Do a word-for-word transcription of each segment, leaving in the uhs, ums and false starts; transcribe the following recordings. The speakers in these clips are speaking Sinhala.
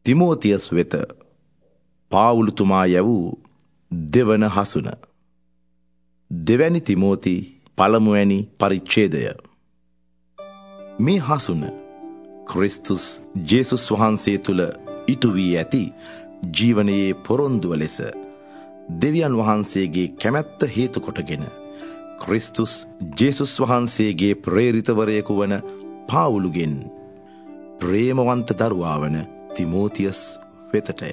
තිමෝතියස් වෙත පාවුලුතුමා යැවූ දෙවන හසුන. දෙවැනි තිමෝති පළමුවැනි පරිච්ඡේදය. මේ හසුන ක්‍රිස්තුස් ජේසුස් වහන්සේ තුළ ඉටු වී ඇති ජීවනයේ පොරොන්දුව ලෙස දෙවියන් වහන්සේගේ කැමැත්ත හේතු කොටගෙන ක්‍රිස්තුස් ජේසුස් වහන්සේගේ ප්‍රේරිතවරයෙකු වන පාවුලුගෙන් ප්‍රේමවන්ත දරුවා වන තිමෝතියස් වෙතටය.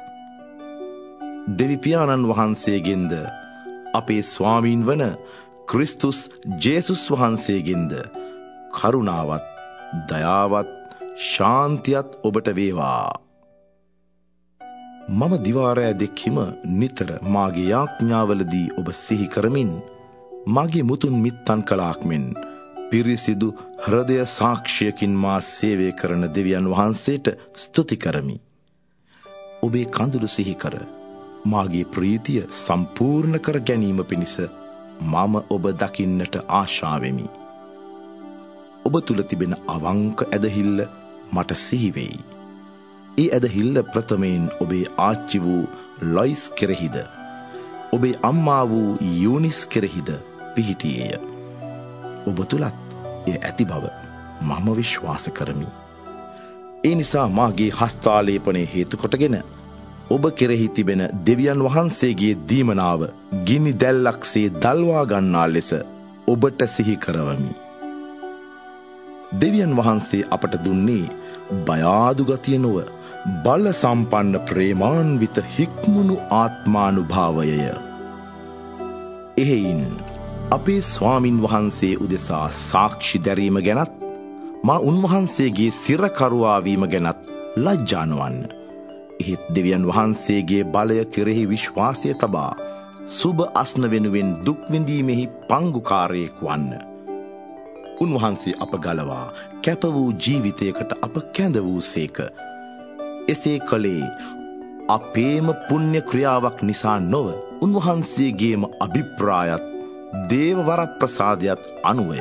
දෙවිපියාණන් වහන්සේගෙන්ද අපේ ස්වාමීන් වන ක්‍රිස්තුස් ජේසුස් වහන්සේගෙන්ද කරුණාවත් දයාවත් ශාන්තියත් ඔබට වේවා. මම දිවාරෑ දෙක්හිම නිතර මාගේ යාඥාවලදී ඔබ සිහි කරමින් මාගේ මුතුන් මිත්තන් කලාක් මෙන් පිරිසිදු හෘදය සාක්ෂියකින් මා සේවය කරන දෙවියන් වහන්සේට ස්තුති කරමි. ඔබේ කඳුළු සිහි කර මාගේ ප්‍රීතිය සම්පූර්ණ කර ගැනීම පිණිස මම ඔබ දකින්නට ආශාවෙමි. ඔබ තුළ තිබෙන අවංක ඇදහිල්ල මට සිහිවෙයි. ඒ ඇදහිල්ල ප්‍රථමයෙන් ඔබේ ආච්චි වූ ලොයිස් කෙරෙහිද ඔබේ අම්මා වූ යූනිස් කෙරෙහිද පිහිටියේය. ඔබ තුළත් එය ඇති බව මම විශ්වාස කරමි. ඒ නිසා මාගේ හස්තාලේපනය හේතු කොටගෙන ඔබ කෙරෙහි තිබෙන දෙවියන් වහන්සේගේ දීමනාව ගිනි දැල්ලක්සේ දල්වා ගන්නා ලෙස ඔබට සිහි කරවමි. දෙවියන් වහන්සේ අපට දුන්නේ බයාදු ගතිය නොව බල සම්පන්න ප්‍රේමාන්විත හික්මුණු ආත්මානුභාවයය. එහෙයින් අපේ ස්වාමින් වහන්සේ උදෙසා සාක්ෂි දැරීම ගැනත් මා උන්වහන්සේගේ සිරකරුවාවීම ගැනත් ලජ්ජා නොවන්න. එහෙත් දෙවියන් වහන්සේගේ බලය කෙරෙහි විශ්වාසය තබා සුබ අස්න වෙනුවෙන් දුක් විඳීමෙහි පංගුකාරයෙක් වන්න. උන්වහන්සේ අප ගලවා කැප වූ ජීවිතයකට අප කැඳ වූ සේක. එසේ කළේ අපේම පුණ්‍ය ක්‍රියාවක් නිසා නොව උන්වහන්සේගේම අභිප්‍රායත් දේව වරප්‍රසාදයත් අනුවය.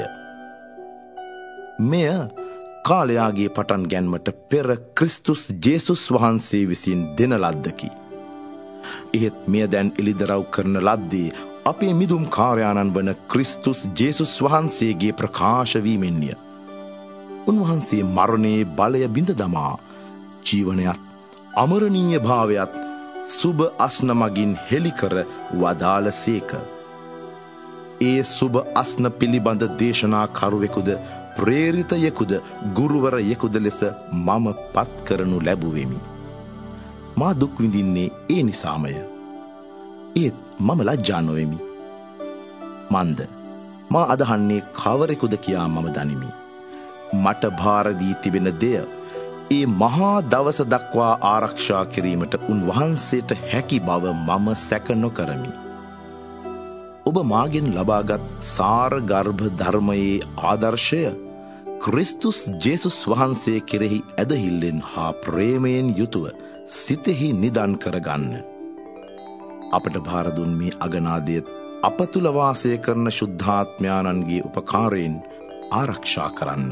මෙය කාලයාගේ පටන් ගැන්මට පෙර ක්‍රිස්තුස් ජේසුස් වහන්සේ විසින් දෙන ලද්දකි. එහෙත් මෙය දැන් එළිදරව් කරන ලද්දේ අපේ මිදුම් කාර්යාණන් වන ක්‍රිස්තුස් ජේසුස් වහන්සේගේ ප්‍රකාශ වීමෙන්ය. උන්වහන්සේ මරණයේ බලය බිඳ දමා ජීවනයත් අමරණීය භාවයත් සුබ අස්න මගින් හෙළිකර වදාළ සේක. ඒ සුබ අස්න පිළිබඳ දේශනා කරුවෙකුද ප්‍රේරිතයෙකුද ගුරුවරයෙකුද ලෙස මම පත් කරනු ලැබුවෙමි. මා දුක් විඳින්නේ ඒ නිසාමය. ඒත් මම ලජ්ජා නොවෙමි. මන්ද මා අදහන්නේ කවරෙකුද කියා මම දනිමි. මට භාර දී තිබෙන දෙය ඒ මහා දවස දක්වා ආරක්ෂා කිරීමට උන්වහන්සේට හැකි බව මම සැක නොකරමි. ඔබ මාගෙන් ලබාගත් සාර ගර්භ ධර්මයේ ආදර්ශය ක්‍රිස්තුස් ජේසුස් වහන්සේ කෙරෙහි ඇදහිල්ලෙන් හා ප්‍රේමයෙන් යුතුව සිතෙහි නිදන් කරගන්න. අපට භාරදුන් මේ අගනාදය අප තුළ වාසය කරන ශුද්ධාත්මයාණන්ගේ උපකාරයෙන් ආරක්ෂා කරන්න.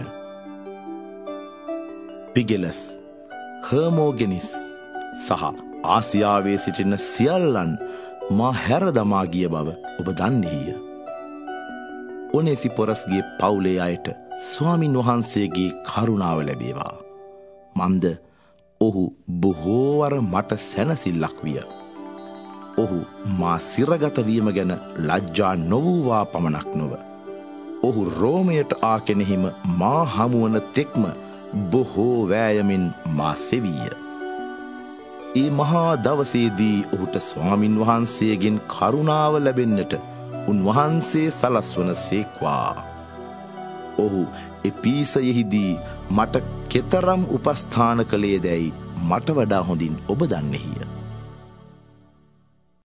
පිගෙලස්, හර්මෝගෙනිස් සහ ආසියාවේ සිටින සියල්ලන් මා හැර දමා ගිය බව ඔබ දන්නේය. ඔනේසිපොරස්ගේ පවුලේ අයට ස්වාමින් වහන්සේගේ කරුණාව ලැබේවා. මන්ද ඔහු බොහෝවර මට සැනසිල්ලක් විය. ඔහු මා සිරගත වීම ගැන ලජ්ජා නොවූවා පමණක් නොව ඔහු රෝමයට ආ කෙනෙහිම මා හමුවන තෙක්ම බොහෝ වෑයමින් මා සෙවීය. ඒ මහා දවසේදී ඔහුට ස්වාමින් වහන්සේගෙන් කරුණාව ලැබෙන්නට උන්වහන්සේ සලස්වන සේක්වා. ඔහු එපීසයෙහිදී මට කෙතරම් උපස්ථාන කළේ දැයි මට වඩා හොඳින් ඔබ දන්නෙහිය.